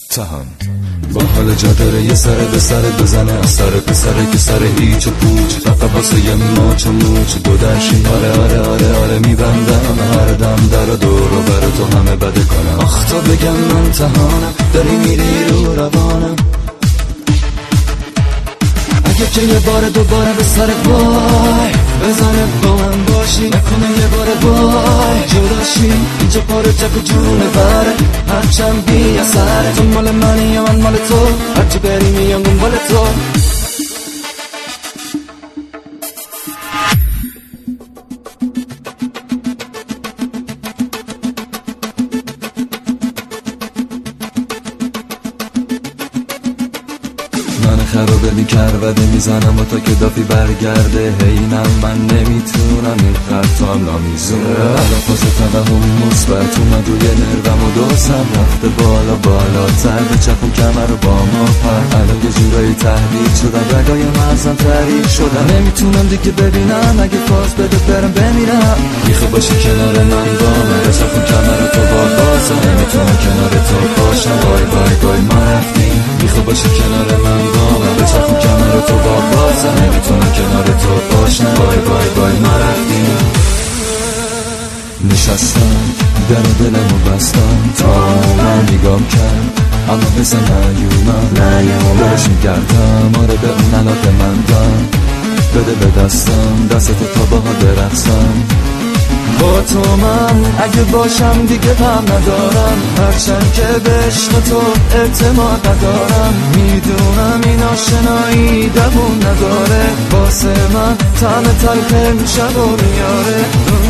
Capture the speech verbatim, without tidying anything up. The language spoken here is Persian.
تهان با حال جا داره یه سر به سرت بزنه از سر پسره که سر هیچ و پوچ فقط واسه یه ماچ و موچ دودرشین آره آره آره آره میبندم هر دم در دور و بر تو همه بده کنم آخ تا بگم من تهانم داری میری رو روانم اگه که یه بار دوباره به سر وای بزنه با من باشی نکنه یه بار وای جداشی اینجا پاره چک و جونه بره هرچند بی اثره تو مال منی یا من مال تو هرچی بری میام دنبال تو من خرابه میکرده میزنم و تا که دافی برگرده هینم من نمیتونم این خط هم نمیزونه الان فاز توهم مثبت اومد روی نروم و دوستم رفته بالا بالاتر به چپ کمر رو با ما پر الان یه جورایی تهدید شدم رگای مغزم تحریک شدم نمیتونم دیگه ببینم اگه فاز بده برم بمیرم میخوای باشی کنار من با من به چپ کمر تو با بازم نمیتونم کنار تو باشم بای بای بای ما رفتیم میخوای باشی کنار من با من به چپ کمر تو با بازم نمیتونم کنار تو باشم بای بای بای ما رفتیم نشستم در دلمو بستم تا من نگام کرد اما بزن نیومد برش میگردم آره به اون علاقه من دم بده به دستم دستتو تا باها برقصم با تو من اگه باشم دیگه غم ندارم هرچند که به عشق تو اعتماد ندارم میدونم این آشنایی دوون نداره واسه من طعم تلخ میشه و میاره